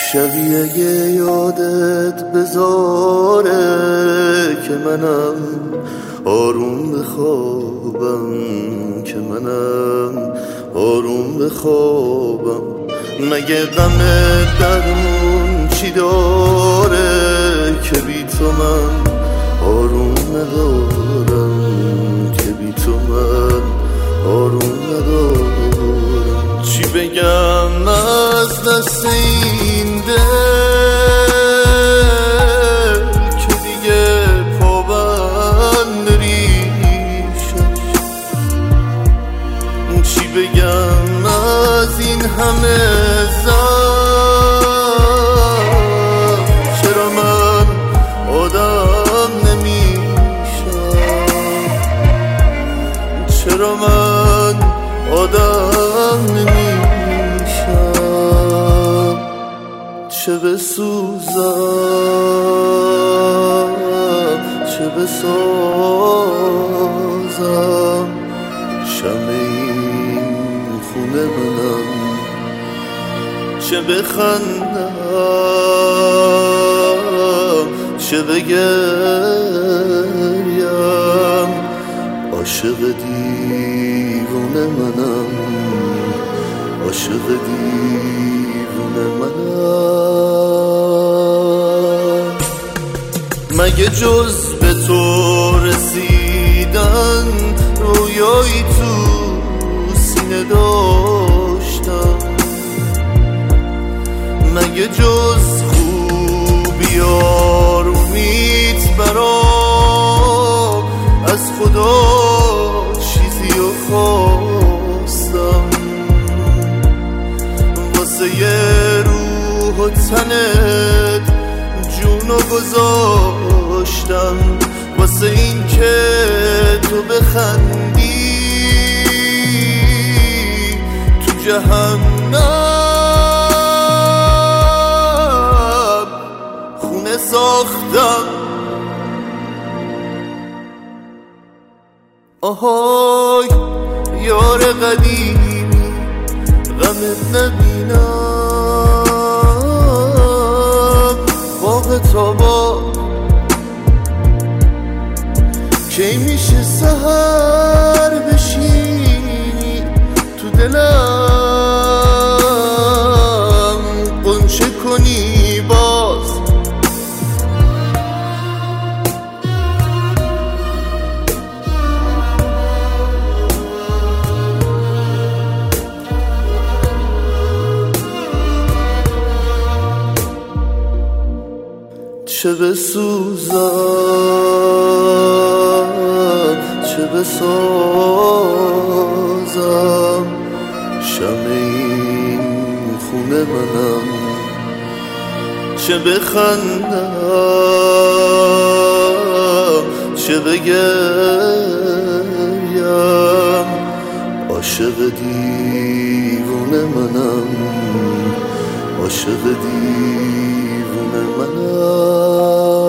شبیه اگه یادت بذاره که منم آروم بخوابم، که منم آروم بخوابم. مگه غم درمون چی داره که بی تو من آروم ندارم، که بی تو من آروم ندارم. چی بگم از دست این دل که دیگه پابند ریشش؟ چی بگم از این همه زن؟ چرا من آدم نمیشم؟ چرا من آدم نمیشم؟ چه بسوزم چه بسازم، شمع این خونه منم. چه بخندم چه بگریم، عاشق دیوونه منم، عاشق دیوونه منم. مگه جز به تو رسیدن رویایی تو سینه داشتم؟ مگه جز خوبی آرومیت برام از خدا چیزی رو خواستم؟ واسه یه روح و تنت جونو گذاشتم، واسه این که تو بخندی تو جهنم خونه ساختم. آهای یار قدیمی غمت نبینم، باغ تابا کی میشه سحر بشینی تو دلم قنچه کنی باز؟ چه بسوزم چه بسازم، شمع این خونه منم. چه بخندم چه بگریم، عاشق دیوونه منم، عاشق دیوونه منم.